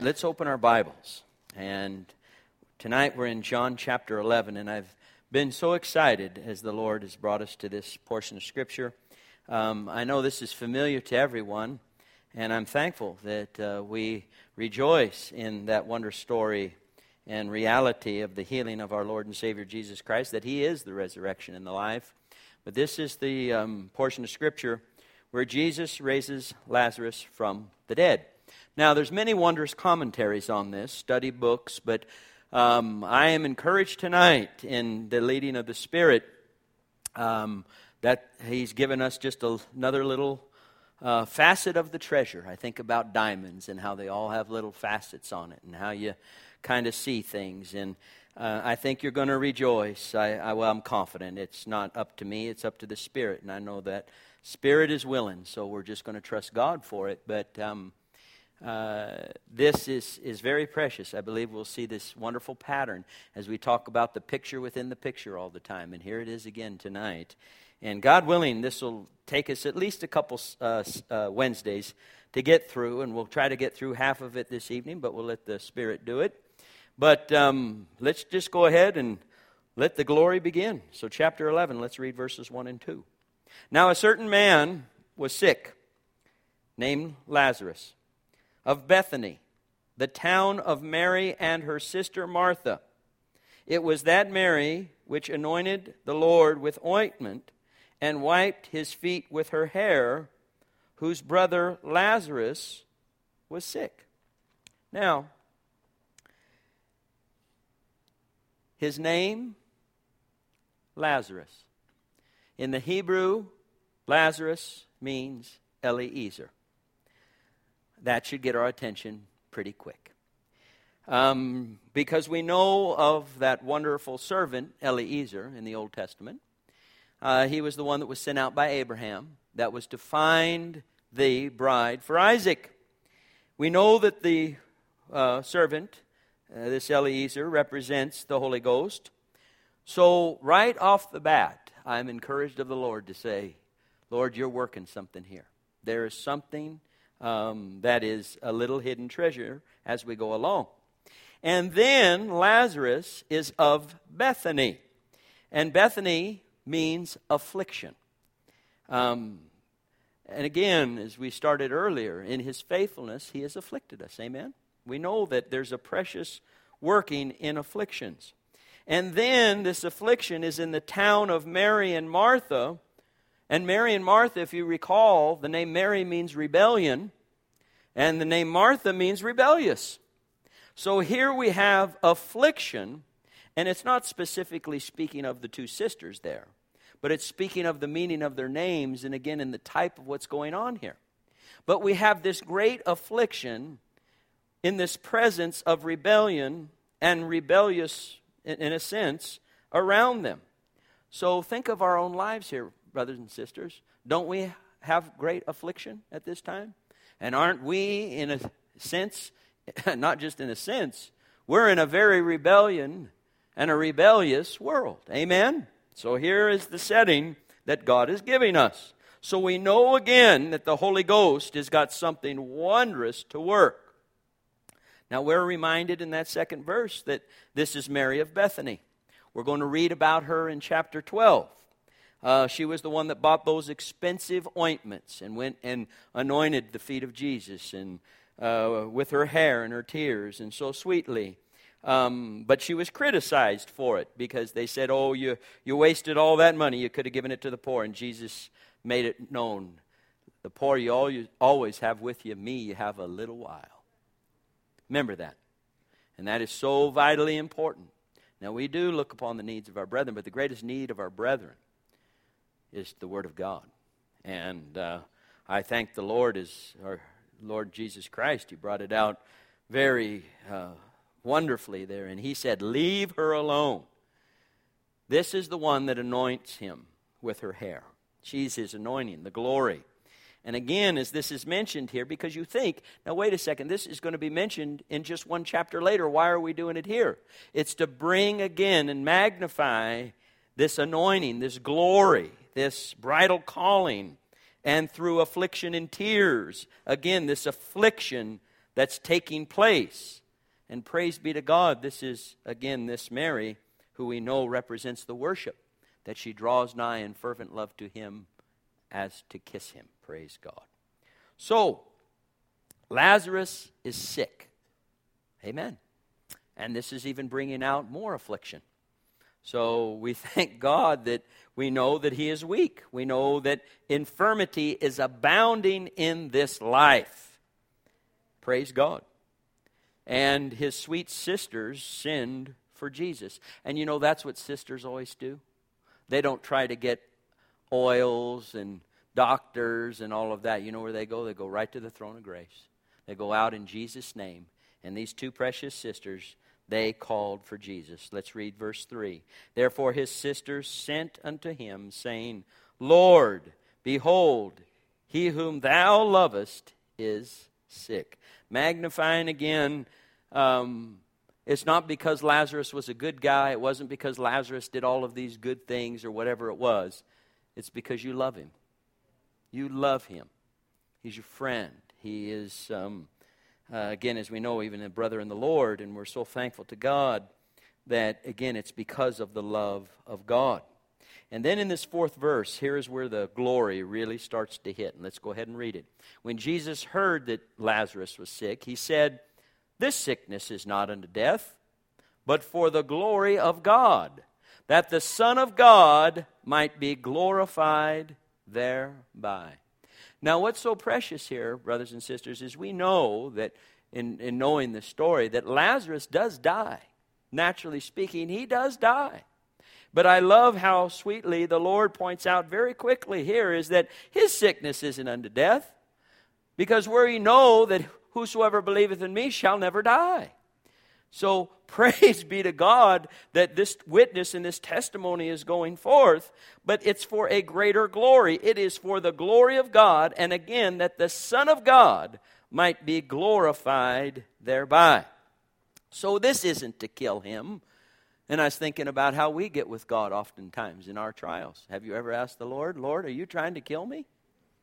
Let's open our Bibles. And tonight we're in John chapter 11, and I've been so excited as the Lord has brought us to this portion of Scripture. I know this is familiar to everyone, and I'm thankful that we rejoice in that wonder story and reality of the healing of our Lord and Savior Jesus Christ, that He is the resurrection and the life. But this is the portion of Scripture where Jesus raises Lazarus from the dead. Now, there's many wondrous commentaries on this, study books, but I am encouraged tonight in the leading of the Spirit that He's given us just another little facet of the treasure. I think about diamonds and how they all have little facets on it and how you kind of see things. And I think you're going to rejoice. I'm confident. It's not up to me. It's up to the Spirit. And I know that Spirit is willing, so we're just going to trust God for it. But this is very precious. I believe we'll see this wonderful pattern as we talk about the picture within the picture all the time. And here it is again tonight. And God willing, this will take us at least a couple Wednesdays to get through. And we'll try to get through half of it this evening, but we'll let the Spirit do it. But let's just go ahead and let the glory begin. So chapter 11, let's read verses 1 and 2. Now a certain man was sick, named Lazarus, of Bethany, the town of Mary and her sister Martha. It was that Mary which anointed the Lord with ointment and wiped his feet with her hair, whose brother Lazarus was sick. Now, his name, Lazarus. In the Hebrew, Lazarus means Eliezer. That should get our attention pretty quick. Because we know of that wonderful servant, Eliezer, in the Old Testament. He was the one that was sent out by Abraham that was to find the bride for Isaac. We know that the servant, this Eliezer, represents the Holy Ghost. So right off the bat, I'm encouraged of the Lord to say, Lord, you're working something here. There is something that is a little hidden treasure as we go along. And then Lazarus is of Bethany. And Bethany means affliction. And again, as we started earlier, in His faithfulness, He has afflicted us. Amen? We know that there's a precious working in afflictions. And then this affliction is in the town of Mary and Martha. And Mary and Martha, if you recall, the name Mary means rebellion, and the name Martha means rebellious. So here we have affliction, and it's not specifically speaking of the two sisters there, but it's speaking of the meaning of their names, and again in the type of what's going on here. But we have this great affliction in this presence of rebellion and rebellious, in a sense, around them. So think of our own lives here, brothers and sisters. Don't we have great affliction at this time? And aren't we, in a sense, not just in a sense, we're in a very rebellion and a rebellious world. Amen? So here is the setting that God is giving us. So we know again that the Holy Ghost has got something wondrous to work. Now we're reminded in that second verse that this is Mary of Bethany. We're going to read about her in chapter 12. She was the one that bought those expensive ointments and went and anointed the feet of Jesus and with her hair and her tears and so sweetly. But she was criticized for it because they said, oh, you wasted all that money. You could have given it to the poor. And Jesus made it known. The poor you always have with you. Me you have a little while. Remember that. And that is so vitally important. Now, we do look upon the needs of our brethren, but the greatest need of our brethren is the Word of God. And I thank the Lord as our Lord Jesus Christ. He brought it out very wonderfully there. And He said, leave her alone. This is the one that anoints Him with her hair. She's His anointing, the glory. And again, as this is mentioned here, because you think, now wait a second, this is going to be mentioned in just one chapter later. Why are we doing it here? It's to bring again and magnify this anointing, this glory, this bridal calling, and through affliction and tears, again, this affliction that's taking place. And praise be to God, this is, again, this Mary, who we know represents the worship, that she draws nigh in fervent love to him as to kiss him. Praise God. So, Lazarus is sick. Amen. And this is even bringing out more affliction. So we thank God that we know that he is weak. We know that infirmity is abounding in this life. Praise God. And his sweet sisters sinned for Jesus. And you know, that's what sisters always do. They don't try to get oils and doctors and all of that. You know where they go? They go right to the throne of grace. They go out in Jesus' name. And these two precious sisters, they called for Jesus. Let's read verse 3. Therefore his sisters sent unto him, saying, Lord, behold, he whom thou lovest is sick. Magnifying again, it's not because Lazarus was a good guy. It wasn't because Lazarus did all of these good things or whatever it was. It's because you love him. You love him. He's your friend. He is, again, as we know, even a brother in the Lord, and we're so thankful to God that, again, it's because of the love of God. And then in this fourth verse, here is where the glory really starts to hit. And let's go ahead and read it. When Jesus heard that Lazarus was sick, he said, This sickness is not unto death, but for the glory of God, that the Son of God might be glorified thereby. Now, what's so precious here, brothers and sisters, is we know that in knowing the story that Lazarus does die. Naturally speaking, he does die. But I love how sweetly the Lord points out very quickly here is that his sickness isn't unto death, because we know that whosoever believeth in me shall never die. So praise be to God that this witness and this testimony is going forth, but it's for a greater glory. It is for the glory of God, and again, that the Son of God might be glorified thereby. So this isn't to kill him. And I was thinking about how we get with God oftentimes in our trials. Have you ever asked the Lord, Lord, are you trying to kill me?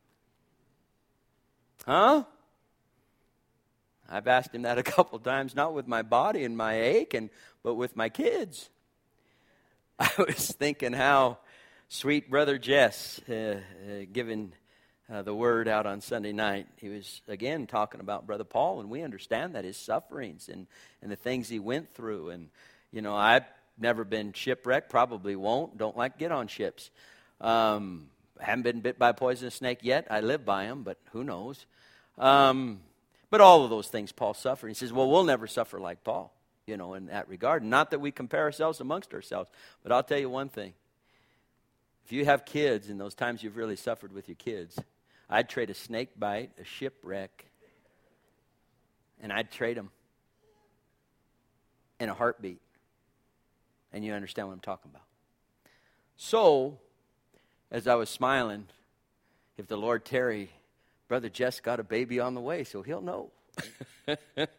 Huh? I've asked him that a couple times, not with my body and my ache, but with my kids. I was thinking how sweet Brother Jess, giving the word out on Sunday night, he was, again, talking about Brother Paul, and we understand that his sufferings and the things he went through. And, you know, I've never been shipwrecked, probably won't, don't like to get on ships. Haven't been bit by a poisonous snake yet. I live by them, but who knows. But all of those things Paul suffered. He says, well, we'll never suffer like Paul, you know, in that regard. Not that we compare ourselves amongst ourselves, but I'll tell you one thing. If you have kids, in those times you've really suffered with your kids, I'd trade a snake bite, a shipwreck, and I'd trade them in a heartbeat. And you understand what I'm talking about. So, as I was smiling, if the Lord tarry, Brother Jess got a baby on the way, so he'll know. But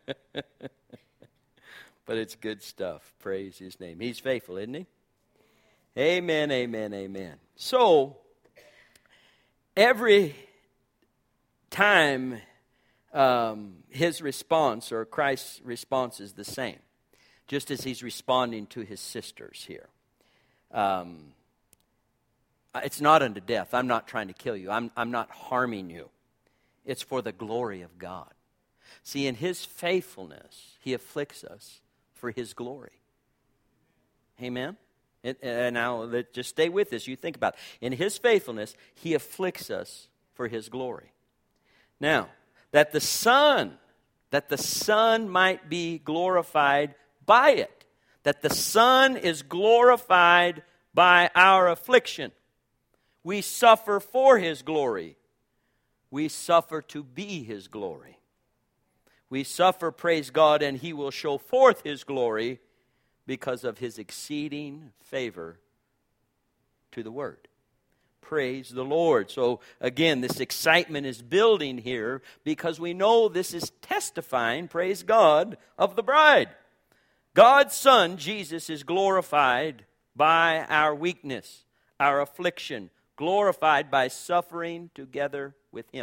it's good stuff. Praise his name. He's faithful, isn't he? Amen, amen, amen. So, every time his response or Christ's response is the same, just as he's responding to his sisters here. It's not unto death. I'm not trying to kill you. I'm not harming you. It's for the glory of God. See, in his faithfulness, he afflicts us for his glory. Amen? And now, just stay with this. You think about it. In his faithfulness, he afflicts us for his glory. Now, that the Son might be glorified by it. That the Son is glorified by our affliction. We suffer for his glory. We suffer to be his glory. We suffer, praise God, and he will show forth his glory because of his exceeding favor to the word. Praise the Lord. So again, this excitement is building here because we know this is testifying, praise God, of the bride. God's Son, Jesus, is glorified by our weakness, our affliction, glorified by suffering together with him.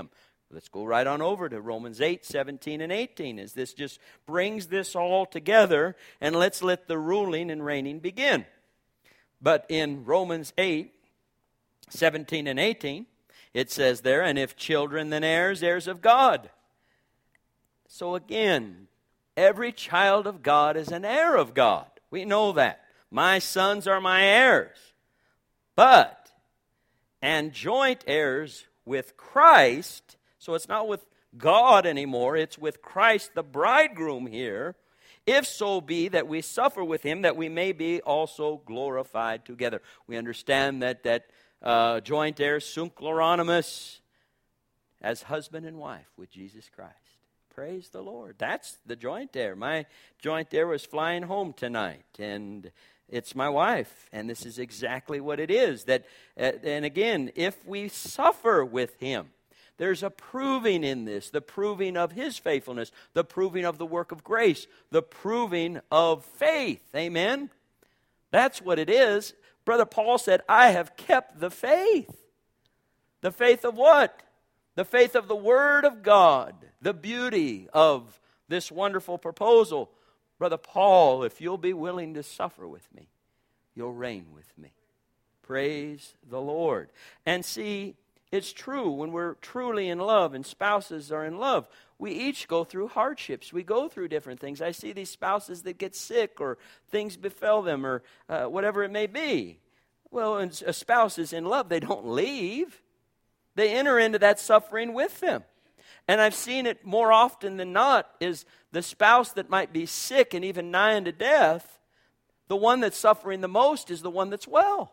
Let's go right on over to Romans 8, 17 and 18, as this just brings this all together, and let's let the ruling and reigning begin. But in Romans 8, 17 and 18, it says there, and if children, then heirs, heirs of God. So again, every child of God is an heir of God. We know that. My sons are my heirs. But, and joint heirs with Christ. So it's not with God anymore. It's with Christ the bridegroom here. If so be that we suffer with him, that we may be also glorified together. We understand that joint heirs, sunt chloronimus, as husband and wife with Jesus Christ. Praise the Lord. That's the joint heir. My joint heir was flying home tonight, and it's my wife. And this is exactly what it is. That, and again, if we suffer with him, there's a proving in this, the proving of his faithfulness, the proving of the work of grace, the proving of faith. Amen? That's what it is. Brother Paul said, I have kept the faith. The faith of what? The faith of the Word of God. The beauty of this wonderful proposal. Brother Paul, if you'll be willing to suffer with me, you'll reign with me. Praise the Lord. And see, it's true when we're truly in love and spouses are in love. We each go through hardships. We go through different things. I see these spouses that get sick or things befell them or whatever it may be. Well, when a spouse is in love, they don't leave. They enter into that suffering with them. And I've seen it more often than not is the spouse that might be sick and even nigh unto death, the one that's suffering the most is the one that's well.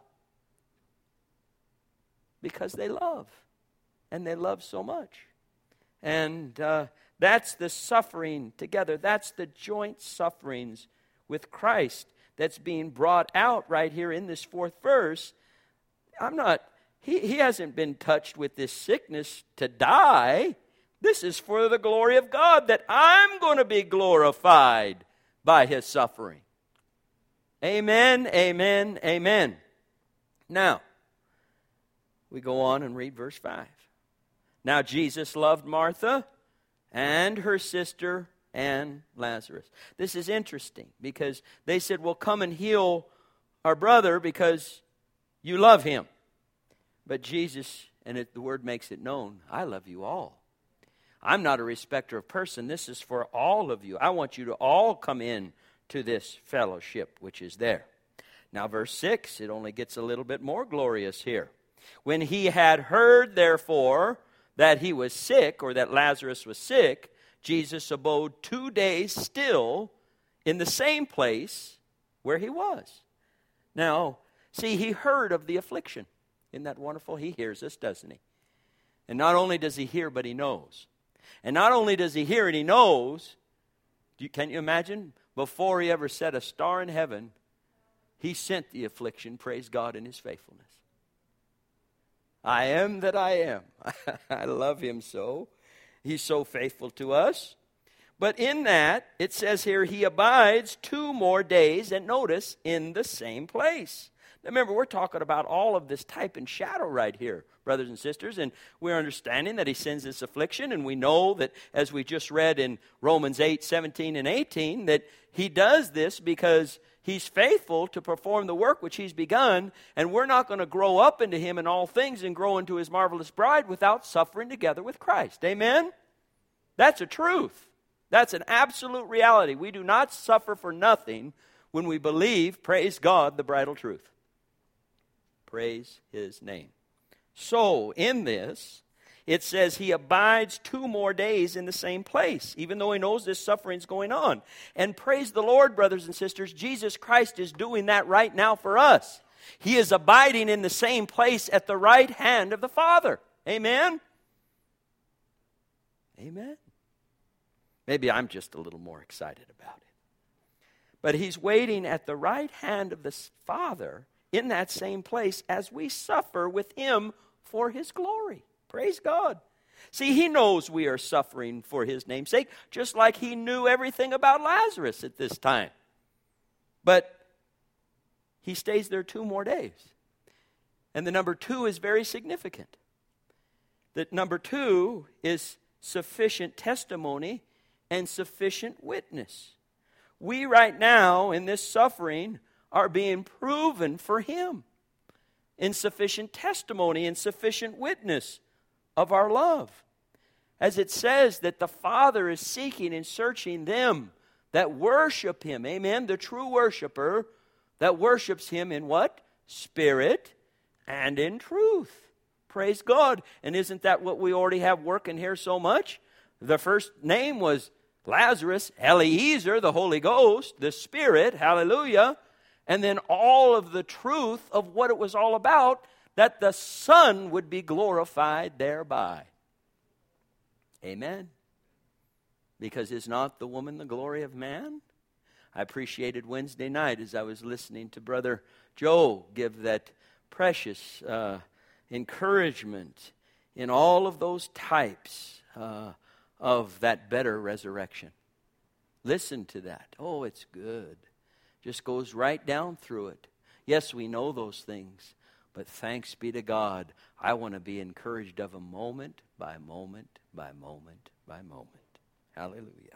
Because they love. And they love so much. And that's the suffering together. That's the joint sufferings with Christ that's being brought out right here in this fourth verse. He hasn't been touched with this sickness to die. This is for the glory of God, that I'm going to be glorified by his suffering. Amen, amen, amen. Now, we go on and read verse 5. Now Jesus loved Martha and her sister and Lazarus. This is interesting because they said, well, come and heal our brother because you love him. But Jesus, and the word makes it known, I love you all. I'm not a respecter of person. This is for all of you. I want you to all come in to this fellowship which is there. Now verse 6, it only gets a little bit more glorious here. When he had heard, therefore, that he was sick, or that Lazarus was sick, Jesus abode 2 days still in the same place where he was. Now, see, he heard of the affliction. Isn't that wonderful? He hears us, doesn't he? And not only does he hear, but he knows. And not only does he hear and he knows, can you imagine? Before he ever set a star in heaven, he sent the affliction, praise God, in his faithfulness. I am that I am. I love him so. He's so faithful to us. But in that, it says here, he abides 2 more days, and notice, in the same place. Now remember, we're talking about all of this type and shadow right here, brothers and sisters, and we're understanding that he sends this affliction, and we know that, as we just read in Romans 8, 17 and 18, that he does this because he's faithful to perform the work which he's begun, and we're not going to grow up into him in all things and grow into his marvelous bride without suffering together with Christ. Amen? That's a truth. That's an absolute reality. We do not suffer for nothing when we believe, praise God, the bridal truth. Praise his name. So, in this, it says he abides 2 more days in the same place, even though he knows this suffering's going on. And praise the Lord, brothers and sisters, Jesus Christ is doing that right now for us. He is abiding in the same place at the right hand of the Father. Amen? Amen. Maybe I'm just a little more excited about it. But he's waiting at the right hand of the Father in that same place as we suffer with him for his glory. Praise God. See, he knows we are suffering for his name's sake, just like he knew everything about Lazarus at this time. But he stays there 2 more days. And the number 2 is very significant. That number 2 is sufficient testimony and sufficient witness. We right now in this suffering are being proven for Him in sufficient testimony and sufficient witness of our love. As it says that the Father is seeking and searching them that worship Him. Amen. The true worshiper that worships Him in what? Spirit and in truth. Praise God. And isn't that what we already have working here so much? The first name was Lazarus, Eliezer, the Holy Ghost, the Spirit, hallelujah. And then all of the truth of what it was all about, that the Son would be glorified thereby. Amen. Because is not the woman the glory of man? I appreciated Wednesday night as I was listening to Brother Joe give that precious encouragement in all of those types of that better resurrection. Listen to that. Oh, it's good. Just goes right down through it. Yes, we know those things, but thanks be to God, I want to be encouraged of a moment by moment by moment by moment. Hallelujah.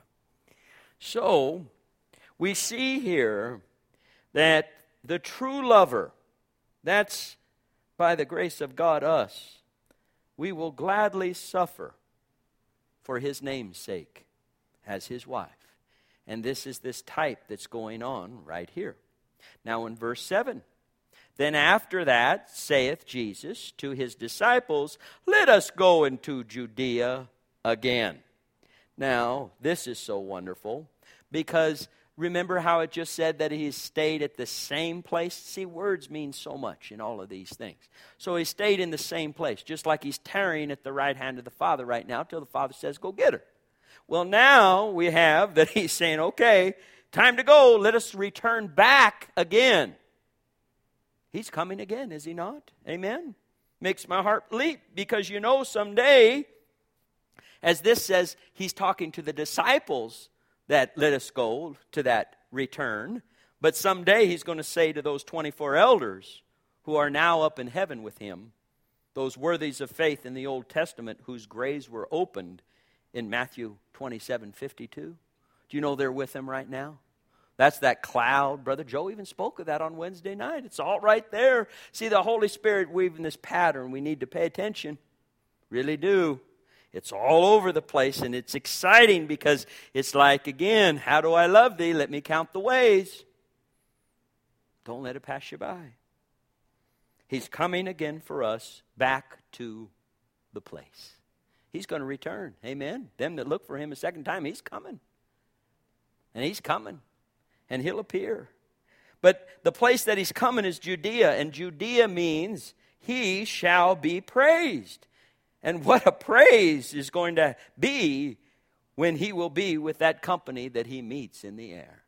So, we see here that the true lover, that's by the grace of God us, we will gladly suffer for His name's sake as His wife. And this is this type that's going on right here. Now in verse 7, then after that saith Jesus to His disciples, let us go into Judea again. Now, this is so wonderful because remember how it just said that He stayed at the same place? See, words mean so much in all of these things. So He stayed in the same place, just like He's tarrying at the right hand of the Father right now till the Father says, go get her. Well, now we have that He's saying, okay, time to go. Let us return back again. He's coming again, is He not? Amen. Makes my heart leap because you know someday, as this says, He's talking to the disciples that let us go to that return. But someday He's going to say to those 24 elders who are now up in heaven with Him, those worthies of faith in the Old Testament whose graves were opened in Matthew 27:52. Do you know they're with Him right now? That's that cloud. Brother Joe even spoke of that on Wednesday night. It's all right there. See, the Holy Spirit weaving this pattern. We need to pay attention. Really do. It's all over the place, and it's exciting because it's like, again, how do I love thee? Let me count the ways. Don't let it pass you by. He's coming again for us back to the place. He's going to return. Amen. Them that look for Him a second time, He's coming. And He's coming. And He'll appear. But the place that He's coming is Judea. And Judea means He shall be praised. And what a praise is going to be when He will be with that company that He meets in the air.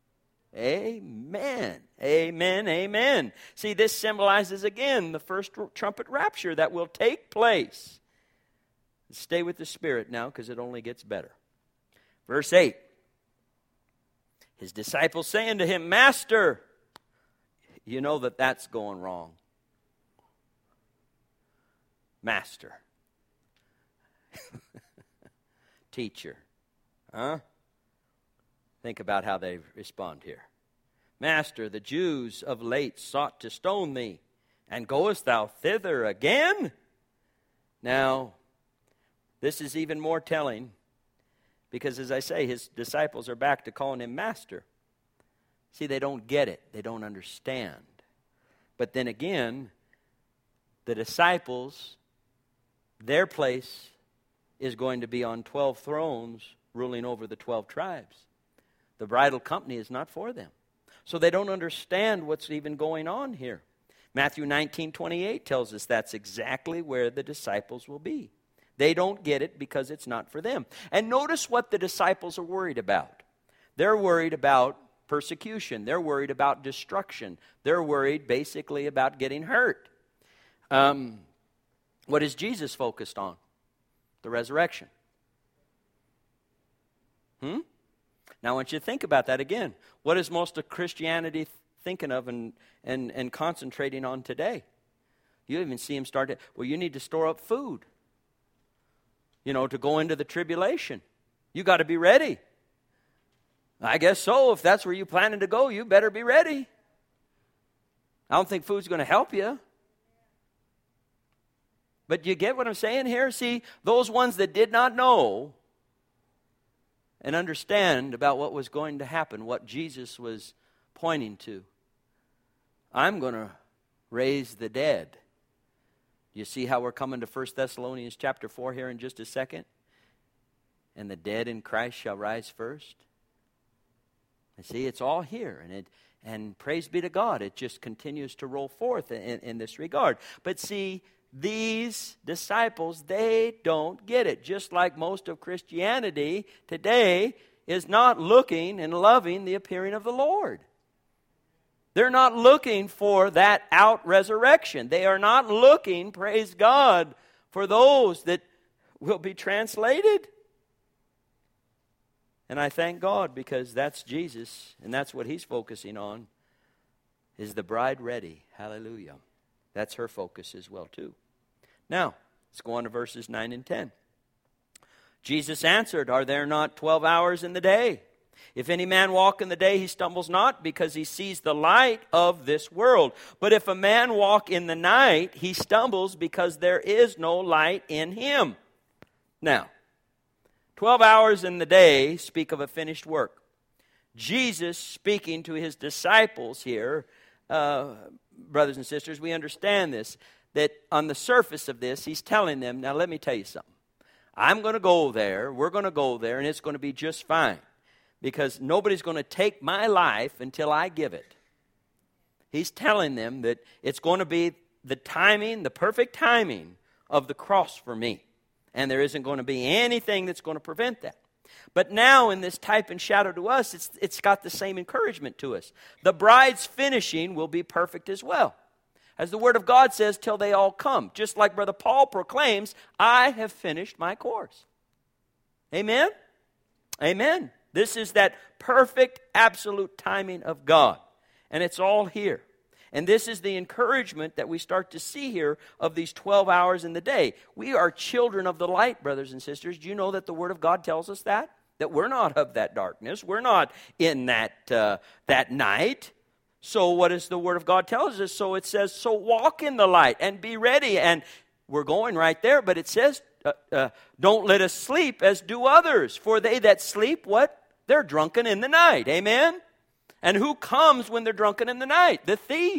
Amen. Amen. Amen. See, this symbolizes again the first trumpet rapture that will take place. Stay with the Spirit now because it only gets better. Verse 8. His disciples saying to Him, Master, you know that that's going wrong. Master. Teacher. Huh? Think about how they respond here. Master, the Jews of late sought to stone thee, and goest thou thither again? Now, this is even more telling, because as I say, His disciples are back to calling Him Master. See, they don't get it. They don't understand. But then again, the disciples, their place is going to be on 12 thrones ruling over the 12 tribes. The bridal company is not for them. So they don't understand what's even going on here. Matthew 19:28 tells us that's exactly where the disciples will be. They don't get it because it's not for them. And notice what the disciples are worried about. They're worried about persecution. They're worried about destruction. They're worried basically about getting hurt. What is Jesus focused on? The resurrection. Now I want you to think about that again. What is most of Christianity thinking of and concentrating on today? You even see them start to, well, you need to store up food. to go into the tribulation. You got to be ready. I guess so. If that's where you're planning to go, you better be ready. I don't think food's going to help you. But you get what I'm saying here? See, those ones that did not know and understand about what was going to happen, what Jesus was pointing to. I'm going to raise the dead. You see how we're coming to 1 Thessalonians chapter 4 here in just a second? And the dead in Christ shall rise first. And see, it's all here. And praise be to God, it just continues to roll forth in this regard. But see, these disciples, they don't get it. Just like most of Christianity today is not looking and loving the appearing of the Lord. They're not looking for that out-resurrection. They are not looking, praise God, for those that will be translated. And I thank God because that's Jesus, and that's what He's focusing on, is the bride ready. Hallelujah. That's her focus as well, too. Now, let's go on to verses 9 and 10. Jesus answered, "Are there not 12 hours in the day? If any man walk in the day, he stumbles not, because he sees the light of this world. But if a man walk in the night, he stumbles, because there is no light in him." Now, 12 hours in the day speak of a finished work. Jesus speaking to His disciples here, brothers and sisters, we understand this, that on the surface of this, He's telling them, now let me tell you something. I'm going to go there, we're going to go there, and it's going to be just fine. Because nobody's going to take my life until I give it. He's telling them that it's going to be the timing, the perfect timing of the cross for me. And there isn't going to be anything that's going to prevent that. But now in this type and shadow to us, it's got the same encouragement to us. The bride's finishing will be perfect as well. As the Word of God says, till they all come. Just like Brother Paul proclaims, I have finished my course. Amen? Amen. This is that perfect, absolute timing of God. And it's all here. And this is the encouragement that we start to see here of these 12 hours in the day. We are children of the light, brothers and sisters. Do you know that the Word of God tells us that? That we're not of that darkness. We're not in that night. So what does the Word of God tell us? So it says, so walk in the light and be ready. And we're going right there, but it says, don't let us sleep as do others. For they that sleep, what? They're drunken in the night. Amen? And who comes when they're drunken in the night? The thief.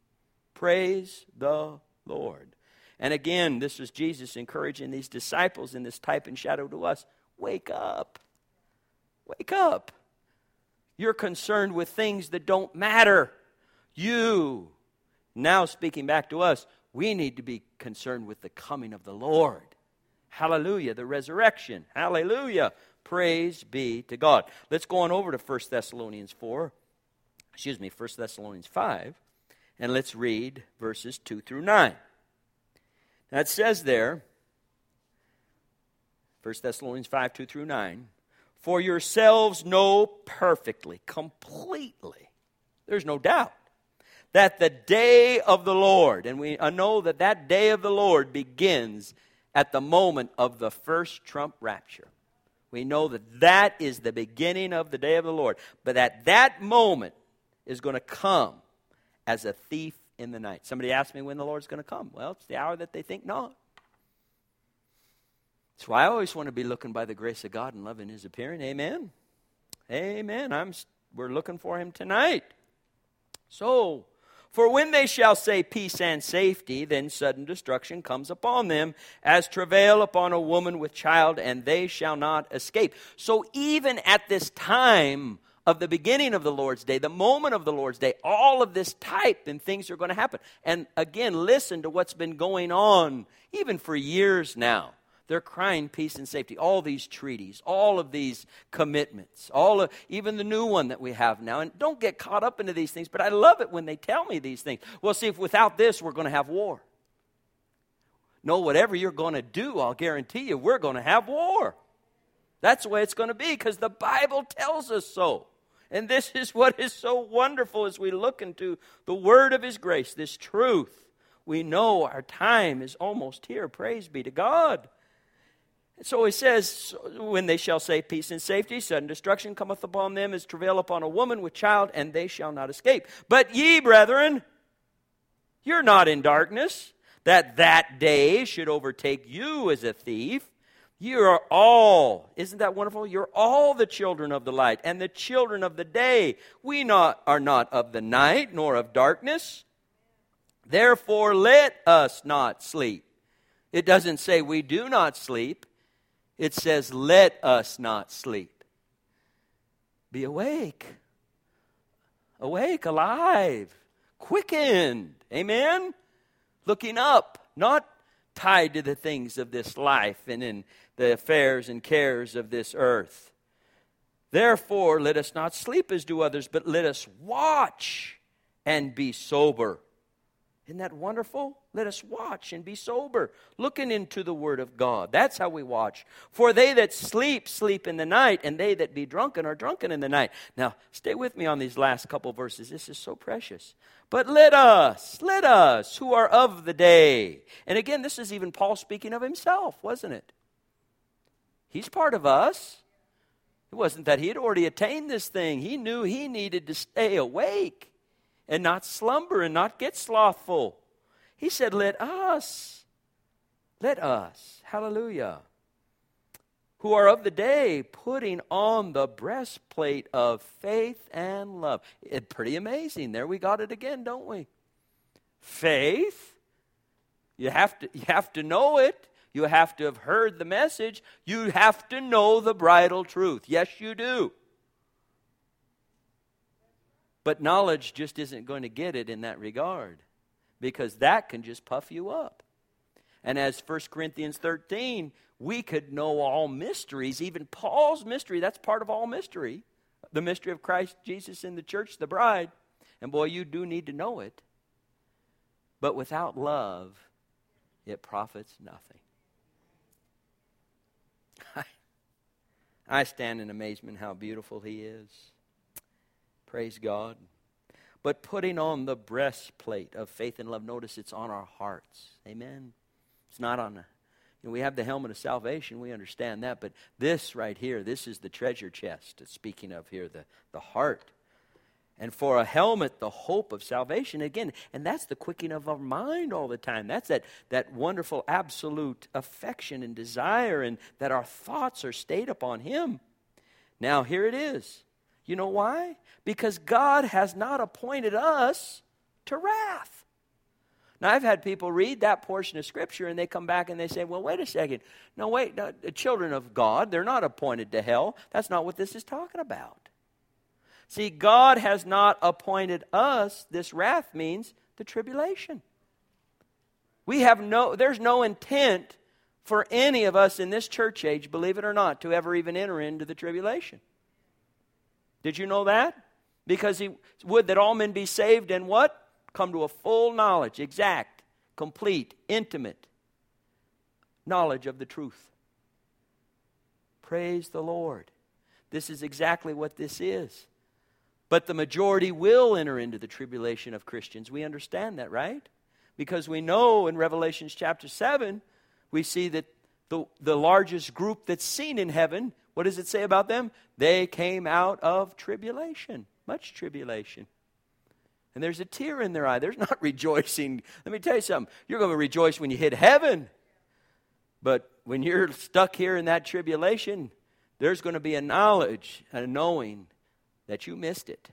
Praise the Lord. And again, this is Jesus encouraging these disciples in this type and shadow to us. Wake up. Wake up. You're concerned with things that don't matter. You, now speaking back to us, we need to be concerned with the coming of the Lord. Hallelujah, the resurrection. Hallelujah. Praise be to God. Let's go on over to 1 Thessalonians 5, and let's read verses 2 through 9. Now it says there, 1 Thessalonians 5, 2 through 9, for yourselves know perfectly, completely, there's no doubt, that the day of the Lord, and we know that that day of the Lord begins at the moment of the first trump rapture. We know that that is the beginning of the day of the Lord. But at that moment is going to come as a thief in the night. Somebody asked me when the Lord's going to come. Well, it's the hour that they think not. That's why I always want to be looking by the grace of God and loving His appearing. Amen. Amen. We're looking for Him tonight. So, for when they shall say peace and safety, then sudden destruction comes upon them, as travail upon a woman with child, and they shall not escape. So even at this time of the beginning of the Lord's day, the moment of the Lord's day, all of this type and things are going to happen. And again, listen to what's been going on even for years now. They're crying peace and safety. All these treaties, all of these commitments, even the new one that we have now. And don't get caught up into these things, but I love it when they tell me these things. Well, see, if without this, we're going to have war. No, whatever you're going to do, I'll guarantee you, we're going to have war. That's the way it's going to be, because the Bible tells us so. And this is what is so wonderful as we look into the word of His grace, this truth. We know our time is almost here. Praise be to God. So he says, when they shall say peace and safety, sudden destruction cometh upon them as travail upon a woman with child, and they shall not escape. But ye, brethren, you're not in darkness, that day should overtake you as a thief. You are all, isn't that wonderful? You're all the children of the light and the children of the day. We are not of the night nor of darkness. Therefore let us not sleep. It doesn't say we do not sleep. It says, let us not sleep. Be awake. Awake, alive, quickened. Amen? Looking up, not tied to the things of this life and in the affairs and cares of this earth. Therefore, let us not sleep as do others, but let us watch and be sober. Isn't that wonderful? Let us watch and be sober, looking into the Word of God. That's how we watch. For they that sleep, sleep in the night, and they that be drunken are drunken in the night. Now, stay with me on these last couple verses. This is so precious. But let us, who are of the day. And again, this is even Paul speaking of himself, wasn't it? He's part of us. It wasn't that he had already attained this thing. He knew he needed to stay awake and not slumber and not get slothful. He said, let us, hallelujah, who are of the day, putting on the breastplate of faith and love. It's pretty amazing. There we got it again, don't we? Faith, you have to know it. You have to have heard the message. You have to know the bridal truth. Yes, you do. But knowledge just isn't going to get it in that regard, because that can just puff you up. And as 1 Corinthians 13, we could know all mysteries, even Paul's mystery. That's part of all mystery. The mystery of Christ Jesus in the church, the bride. And boy, you do need to know it. But without love, it profits nothing. I stand in amazement how beautiful he is. Praise God. But putting on the breastplate of faith and love, notice it's on our hearts. Amen. It's not on we have the helmet of salvation, we understand that, but this right here, this is the treasure chest it's speaking of here, the heart. And for a helmet, the hope of salvation. Again, and that's the quickening of our mind all the time. That's that wonderful absolute affection and desire, and that our thoughts are stayed upon him. Now, here it is. You know why? Because God has not appointed us to wrath. Now, I've had people read that portion of Scripture, and they come back and they say, well, wait a second. No, the children of God, they're not appointed to hell. That's not what this is talking about. See, God has not appointed us. This wrath means the tribulation. There's no intent for any of us in this church age, believe it or not, to ever even enter into the tribulation. Did you know that? Because he would that all men be saved and what? Come to a full knowledge, exact, complete, intimate knowledge of the truth. Praise the Lord. This is exactly what this is. But the majority will enter into the tribulation of Christians. We understand that, right? Because we know in Revelation chapter 7, we see that the largest group that's seen in heaven, what does it say about them? They came out of tribulation, much tribulation. And there's a tear in their eye. There's not rejoicing. Let me tell you something. You're going to rejoice when you hit heaven. But when you're stuck here in that tribulation, there's going to be a knowledge and a knowing that you missed it.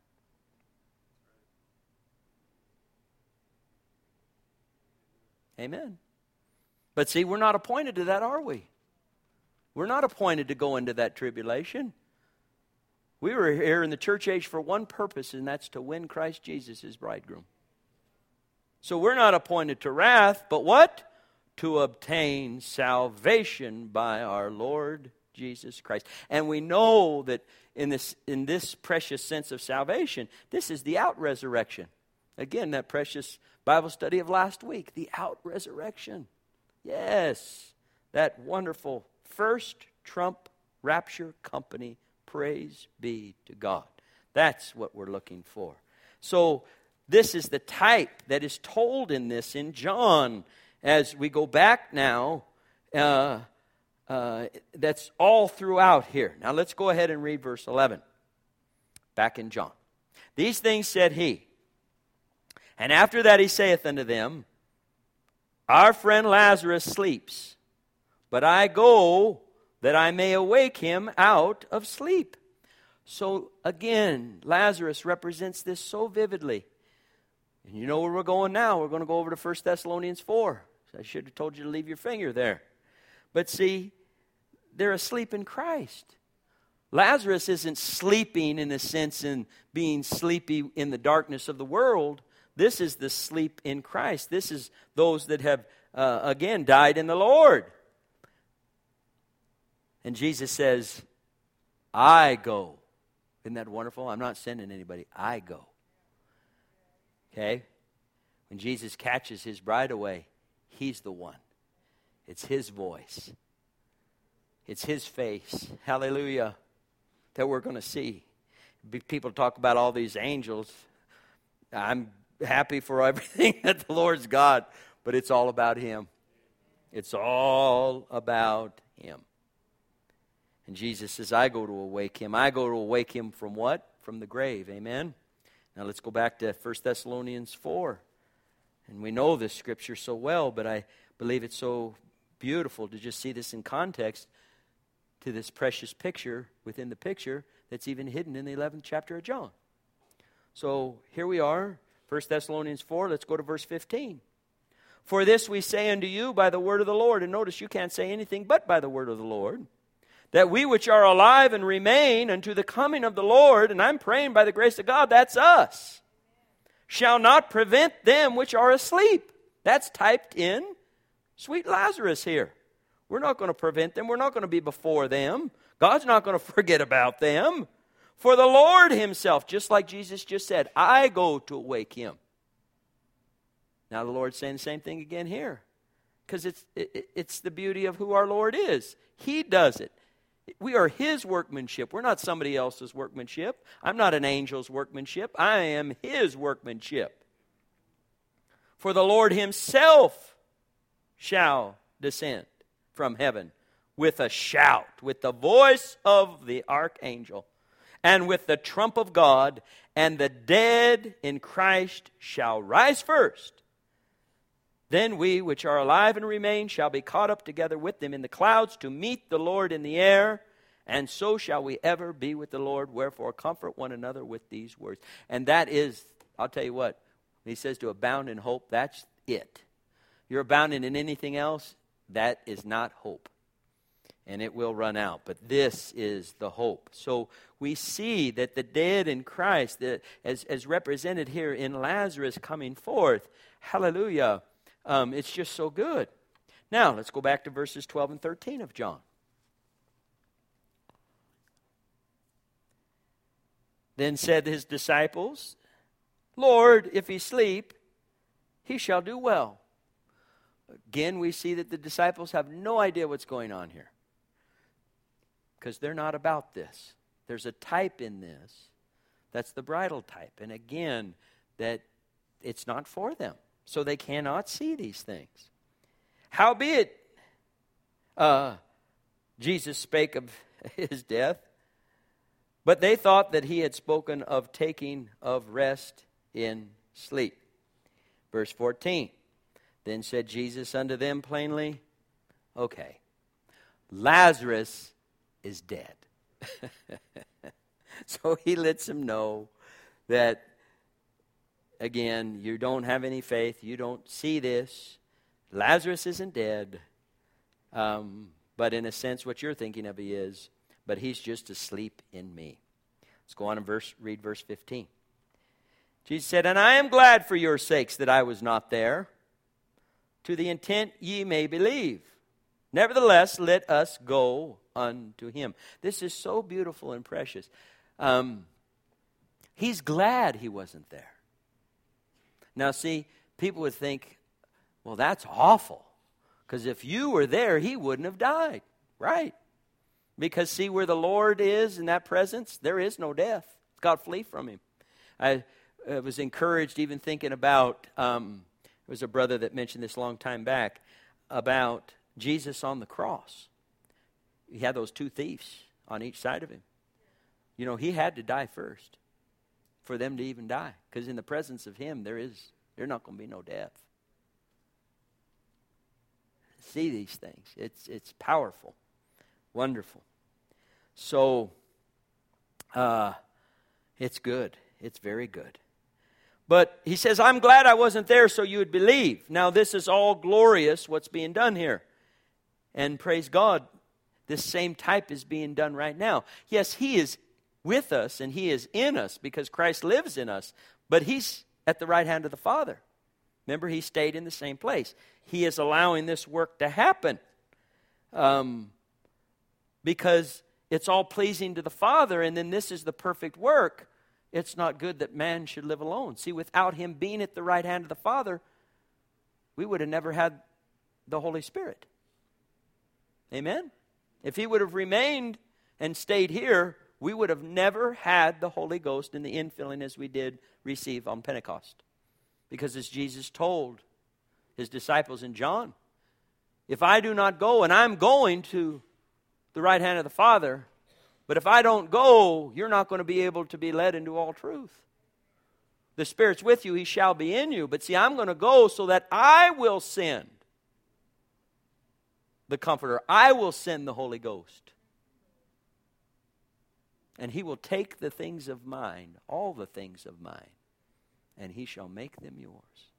Amen. But see, we're not appointed to that, are we? We're not appointed to go into that tribulation. We were here in the church age for one purpose, and that's to win Christ Jesus, his bridegroom. So we're not appointed to wrath, but what? To obtain salvation by our Lord Jesus Christ. And we know that in this precious sense of salvation, this is the out-resurrection. Again, that precious Bible study of last week, the out-resurrection. Yes, that wonderful first trump rapture company. Praise be to God. That's what we're looking for. So this is the type that is told in this in John. As we go back now, that's all throughout here. Now let's go ahead and read verse 11. Back in John. These things said he. And after that he saith unto them, Our friend Lazarus sleeps, but I go that I may awake him out of sleep. So again, Lazarus represents this so vividly. And you know where we're going now. We're going to go over to 1 Thessalonians 4. So I should have told you to leave your finger there. But see, they're asleep in Christ. Lazarus isn't sleeping in the sense in being sleepy in the darkness of the world. This is the sleep in Christ. This is those that have, again, died in the Lord. And Jesus says, I go. Isn't that wonderful? I'm not sending anybody. I go. Okay? When Jesus catches his bride away, he's the one. It's his voice. It's his face. Hallelujah. That we're going to see. People talk about all these angels. I'm happy for everything that the Lord's got, but it's all about him. It's all about him. And Jesus says, I go to awake him. I go to awake him from what? From the grave. Amen? Now let's go back to 1 Thessalonians 4. And we know this scripture so well, but I believe it's so beautiful to just see this in context to this precious picture within the picture that's even hidden in the 11th chapter of John. So here we are, 1 Thessalonians 4. Let's go to verse 15. For this we say unto you by the word of the Lord. And notice you can't say anything but by the word of the Lord. That we which are alive and remain unto the coming of the Lord, and I'm praying by the grace of God, that's us, shall not prevent them which are asleep. That's typed in sweet Lazarus here. We're not going to prevent them. We're not going to be before them. God's not going to forget about them. For the Lord himself, just like Jesus just said, I go to awake him. Now the Lord's saying the same thing again here. Because it's the beauty of who our Lord is. He does it. We are his workmanship. We're not somebody else's workmanship. I'm not an angel's workmanship. I am his workmanship. For the Lord himself shall descend from heaven with a shout, with the voice of the archangel, and with the trump of God, and the dead in Christ shall rise first. Then we which are alive and remain shall be caught up together with them in the clouds to meet the Lord in the air, and so shall we ever be with the Lord. Wherefore comfort one another with these words. And that is, I'll tell you what, when he says to abound in hope, that's it. You're abounding in anything else, that is not hope. And it will run out. But this is the hope. So we see that the dead in Christ, as represented here in Lazarus coming forth, hallelujah, it's just so good. Now, let's go back to verses 12 and 13 of John. Then said his disciples, Lord, if he sleep, he shall do well. Again, we see that the disciples have no idea what's going on here. Because they're not about this. There's a type in this. That's the bridal type. And again, that it's not for them. So they cannot see these things. Howbeit, Jesus spake of his death, but they thought that he had spoken of taking of rest in sleep. Verse 14. Then said Jesus unto them plainly, okay, Lazarus is dead. So he lets them know that, again, you don't have any faith. You don't see this. Lazarus isn't dead. But in a sense, what you're thinking of he is. But he's just asleep in me. Let's go on and read verse 15. Jesus said, And I am glad for your sakes that I was not there, to the intent ye may believe. Nevertheless, let us go unto him. This is so beautiful and precious. He's glad he wasn't there. Now, see, people would think, well, that's awful. Because if you were there, he wouldn't have died. Right? Because see where the Lord is in that presence, there is no death. God flee from him. I was encouraged even thinking about, there was a brother that mentioned this a long time back, about Jesus on the cross. he had those two thieves on each side of him. You know, he had to die first for them to even die. Because in the presence of him, there's not going to be no death. See these things. It's powerful. Wonderful. So, it's good. It's very good. But he says, I'm glad I wasn't there so you would believe. Now, this is all glorious, what's being done here. And praise God, this same type is being done right now. Yes, he is with us and he is in us because Christ lives in us. But he's at the right hand of the Father. Remember, he stayed in the same place. He is allowing this work to happen because it's all pleasing to the Father, and then this is the perfect work. It's not good that man should live alone. See, without him being at the right hand of the Father, we would have never had the Holy Spirit. Amen? If he would have remained and stayed here, we would have never had the Holy Ghost and the infilling as we did receive on Pentecost. Because as Jesus told his disciples in John, if I do not go, and I'm going to the right hand of the Father, but if I don't go, you're not going to be able to be led into all truth. The Spirit's with you, he shall be in you. But see, I'm going to go so that I will send the Comforter. I will send the Holy Ghost. And he will take the things of mine, all the things of mine, and he shall make them yours.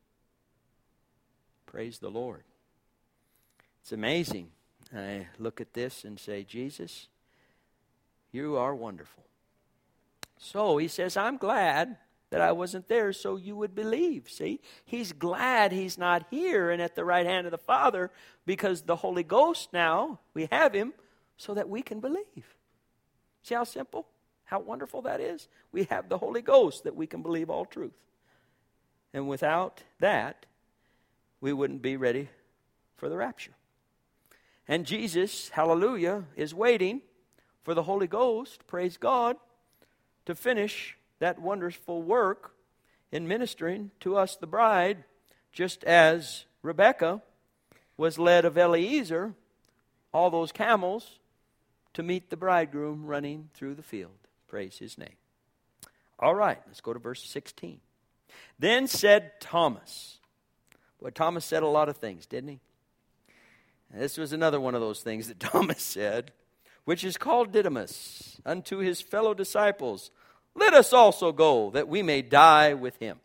Praise the Lord. It's amazing. I look at this and say, Jesus, you are wonderful. So he says, I'm glad that I wasn't there so you would believe. See, he's glad he's not here and at the right hand of the Father because the Holy Ghost now, we have him so that we can believe. See how simple, how wonderful that is? We have the Holy Ghost that we can believe all truth. And without that, we wouldn't be ready for the rapture. And Jesus, hallelujah, is waiting for the Holy Ghost, praise God, to finish that wonderful work in ministering to us, the bride, just as Rebekah was led of Eliezer, all those camels, to meet the bridegroom running through the field. Praise his name. All right, let's go to verse 16. Then said Thomas. Boy, Thomas said a lot of things, didn't he? And this was another one of those things that Thomas said, which is called Didymus, unto his fellow disciples, let us also go, that we may die with him.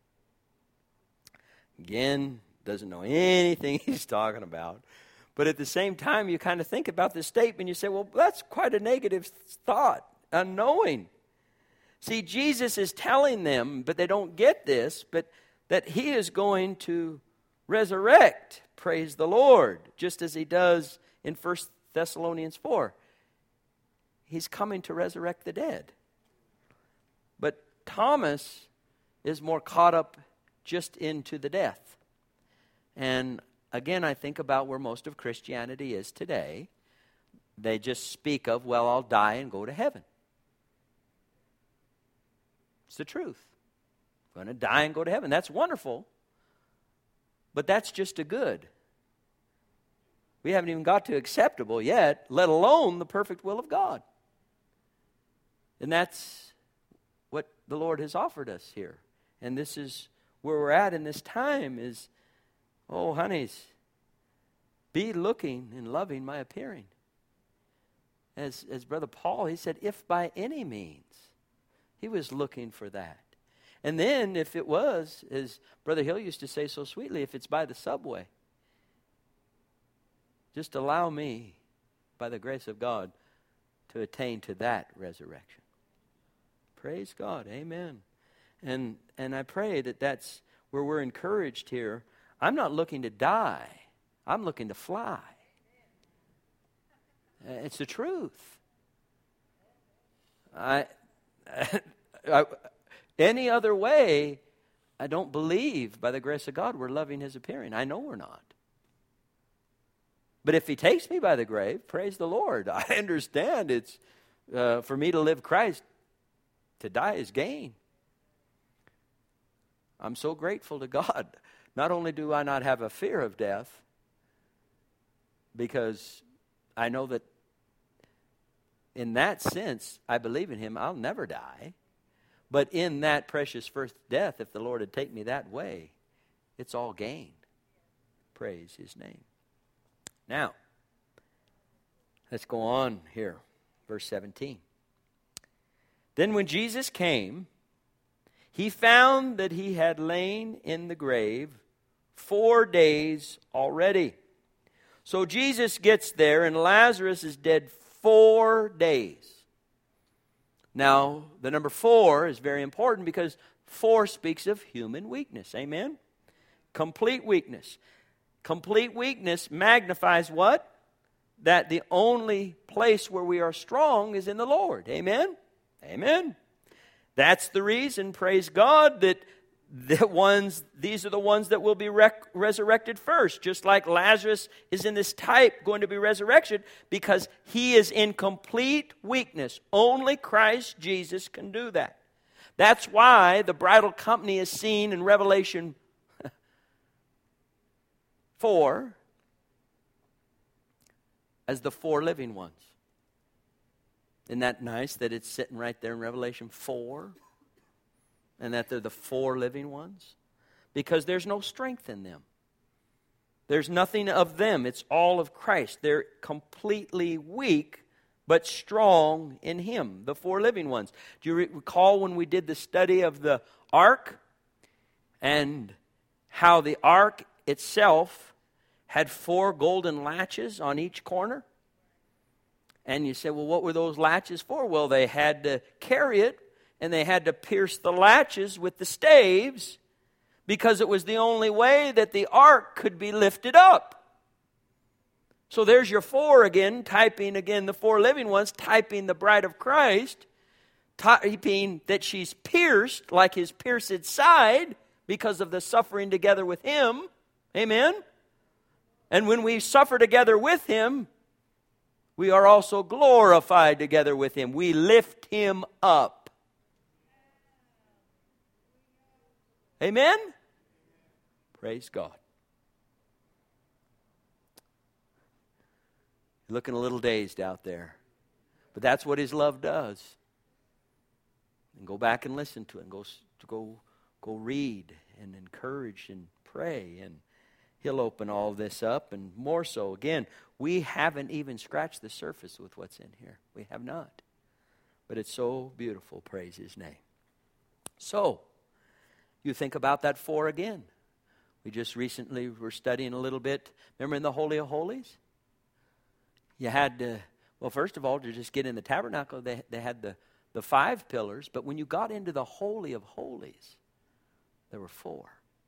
Again, doesn't know anything he's talking about. But at the same time, you kind of think about this statement, you say, well, that's quite a negative thought, unknowing. See, Jesus is telling them, but they don't get this, but that he is going to resurrect, praise the Lord, just as he does in 1 Thessalonians 4. He's coming to resurrect the dead. But Thomas is more caught up just into the death. And again, I think about where most of Christianity is today. They just speak of, well, I'll die and go to heaven. It's the truth. I'm going to die and go to heaven. That's wonderful. But that's just a good. We haven't even got to acceptable yet, let alone the perfect will of God. And that's what the Lord has offered us here. And this is where we're at in this time is, oh, honeys, be looking and loving my appearing. As Brother Paul, he said, if by any means, he was looking for that. And then if it was, as Brother Hill used to say so sweetly, if it's by the subway, just allow me, by the grace of God, to attain to that resurrection. Praise God. Amen. And I pray that that's where we're encouraged here. I'm not looking to die. I'm looking to fly. It's the truth. Any other way, I don't believe, by the grace of God, we're loving his appearing. I know we're not. But if he takes me by the grave, praise the Lord. I understand it's for me to live Christ, to die is gain. I'm so grateful to God. Not only do I not have a fear of death, because I know that in that sense, I believe in him. I'll never die. But in that precious first death, if the Lord had taken me that way, it's all gain. Praise his name. Now, let's go on here. Verse 17. Then when Jesus came, he found that he had lain in the grave 4 days already. So Jesus gets there, and Lazarus is dead 4 days. Now, the number 4 is very important because 4 speaks of human weakness. Amen? Complete weakness. Complete weakness magnifies what? That the only place where we are strong is in the Lord. Amen? Amen. That's the reason, praise God, that these are the ones that will be resurrected first. Just like Lazarus is in this type going to be resurrected because he is in complete weakness. Only Christ Jesus can do that. That's why the bridal company is seen in Revelation 4 as the 4 living ones. Isn't that nice that it's sitting right there in Revelation 4? And that they're the 4 living ones? Because there's no strength in them. There's nothing of them. It's all of Christ. They're completely weak, but strong in him, the 4 living ones. Do you recall when we did the study of the ark? And how the ark itself had 4 golden latches on each corner? And you say, well, what were those latches for? Well, they had to carry it, and they had to pierce the latches with the staves because it was the only way that the ark could be lifted up. So there's your 4 again, typing again the 4 living ones, typing the bride of Christ, typing that she's pierced like his pierced side because of the suffering together with him. Amen? And when we suffer together with him, we are also glorified together with him. We lift him up. Amen? Praise God. You're looking a little dazed out there. But that's what his love does. And go back and listen to it. And go read and encourage and pray. And he'll open all this up. And more so, again, we haven't even scratched the surface with what's in here. We have not. But it's so beautiful. Praise his name. So, you think about that 4 again. We just recently were studying a little bit. Remember in the Holy of Holies? You had to, well, first of all, to just get in the tabernacle, they had the 5 pillars. But when you got into the Holy of Holies, there were 4.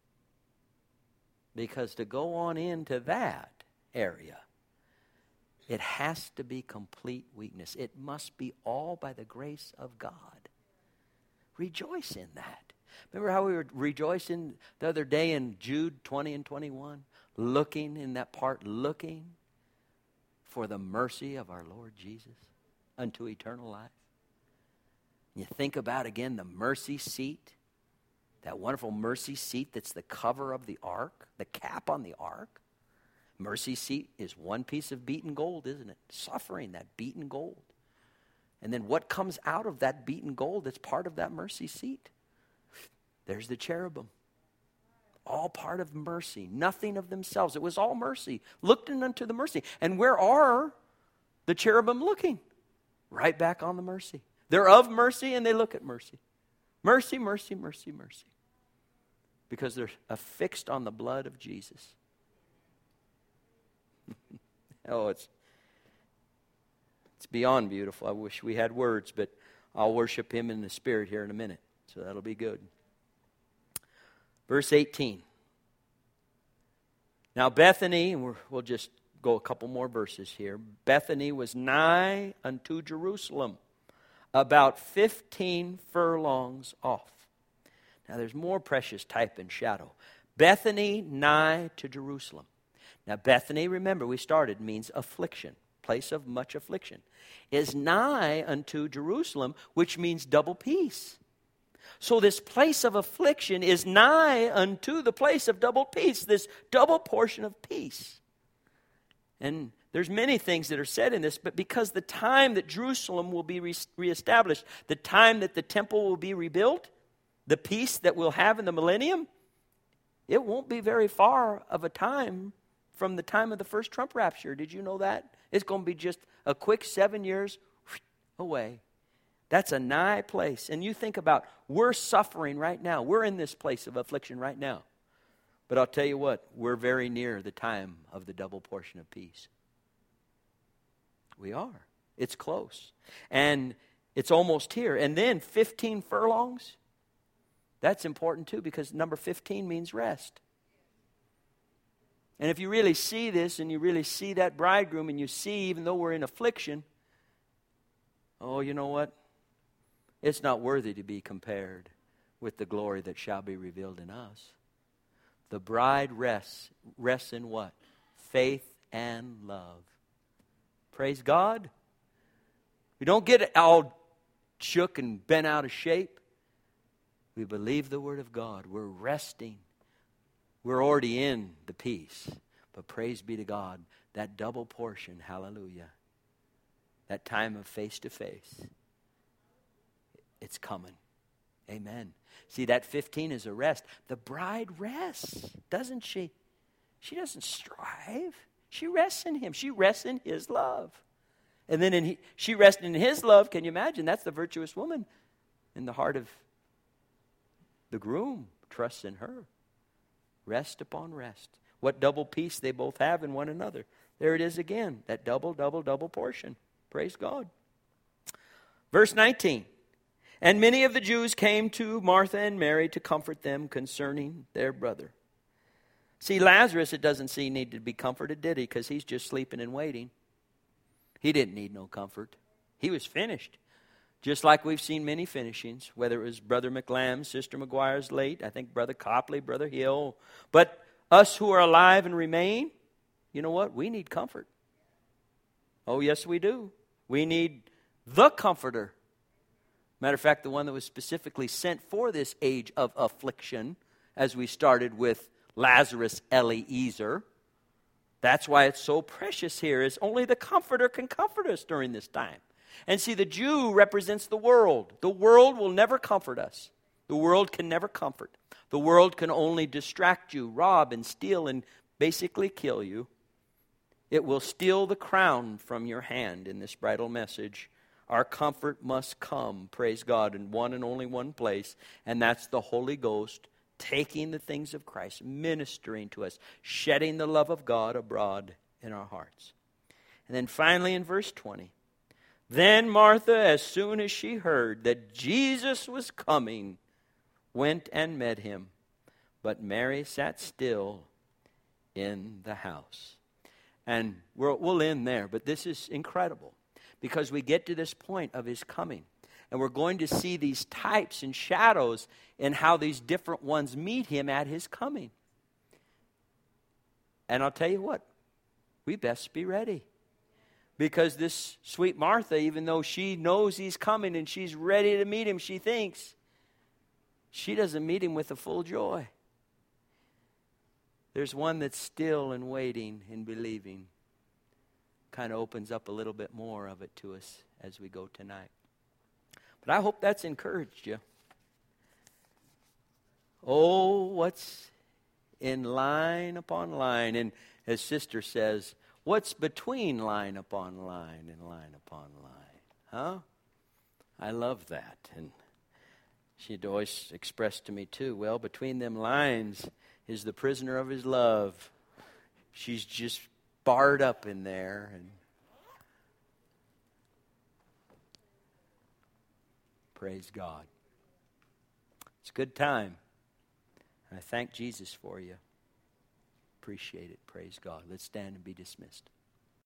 Because to go on into that area, it has to be complete weakness. It must be all by the grace of God. Rejoice in that. Remember how we were rejoicing the other day in Jude 20 and 21? Looking in that part, looking for the mercy of our Lord Jesus unto eternal life. You think about, again, the mercy seat. That wonderful mercy seat that's the cover of the ark, the cap on the ark. Mercy seat is one piece of beaten gold, isn't it? Suffering, that beaten gold. And then what comes out of that beaten gold that's part of that mercy seat? There's the cherubim. All part of mercy. Nothing of themselves. It was all mercy. Looking unto the mercy. And where are the cherubim looking? Right back on the mercy. They're of mercy and they look at mercy. Mercy, mercy, mercy, mercy. Because they're affixed on the blood of Jesus. Oh, it's beyond beautiful. I wish we had words, but I'll worship him in the Spirit here in a minute. So that'll be good. Verse 18. Now Bethany, and we'll just go a couple more verses here. Bethany was nigh unto Jerusalem, about 15 furlongs off. Now there's more precious type and shadow. Bethany, nigh to Jerusalem. Now Bethany, remember we started, means affliction, place of much affliction. Is nigh unto Jerusalem, which means double peace. So this place of affliction is nigh unto the place of double peace, this double portion of peace. And There's many things that are said in this, but because the time that Jerusalem will be reestablished, the time that the temple will be rebuilt, the peace that we'll have in the millennium, it won't be very far of a time from the time of the first trump rapture. Did you know that? It's going to be just a quick 7 years away. That's a nigh place. And you think about, we're suffering right now. We're in this place of affliction right now. But I'll tell you what, we're very near the time of the double portion of peace. We are. It's close. And it's almost here. And then 15 furlongs. That's important too, because number 15 means rest. And if you really see this and you really see that bridegroom and you see, even though we're in affliction, oh, you know what? It's not worthy to be compared with the glory that shall be revealed in us. The bride rests in what? Faith and love. Praise God. We don't get all shook and bent out of shape. We believe the Word of God. We're resting. We're already in the peace. But praise be to God, that double portion, hallelujah, that time of face to face, it's coming. Amen. See, that 15 is a rest. The bride rests, doesn't she? She doesn't strive. She rests in Him. She rests in His love. And then she rests in His love. Can you imagine? That's the virtuous woman in the heart of the groom. Trusts in her. Rest upon rest. What double peace they both have in one another. There it is again. That double portion. Praise God. Verse 19. And many of the Jews came to Martha and Mary to comfort them concerning their brother. See, Lazarus, it doesn't seem need to be comforted, did he? Because he's just sleeping and waiting. He didn't need no comfort. He was finished. Just like we've seen many finishings, whether it was Brother McLam, Sister McGuire's late, I think Brother Copley, Brother Hill. But us who are alive and remain, you know what? We need comfort. Oh, yes, we do. We need the Comforter. Matter of fact, the one that was specifically sent for this age of affliction, as we started with Lazarus Eliezer. That's why it's so precious here, is only the Comforter can comfort us during this time. And see, the Jew represents the world. The world will never comfort us. The world can never comfort. The world can only distract you, rob and steal and basically kill you. It will steal the crown from your hand in this bridal message. Our comfort must come, praise God, in one and only one place, and that's the Holy Ghost taking the things of Christ, ministering to us, shedding the love of God abroad in our hearts. And then finally in verse 20, then Martha, as soon as she heard that Jesus was coming, went and met him. But Mary sat still in the house. And we'll end there, but this is incredible because we get to this point of his coming. And we're going to see these types and shadows in how these different ones meet him at his coming. And I'll tell you what, we best be ready. Because this sweet Martha, even though she knows he's coming and she's ready to meet him, she thinks, she doesn't meet him with a full joy. There's one that's still and waiting and believing. Kind of opens up a little bit more of it to us as we go tonight. But I hope that's encouraged you. Oh, what's in line upon line. And as Sister says, what's between line upon line and line upon line? Huh? I love that. And she'd always express to me too, well, between them lines is the prisoner of his love. She's just barred up in there. And praise God. It's a good time. And I thank Jesus for you. Appreciate it. Praise God. Let's stand and be dismissed.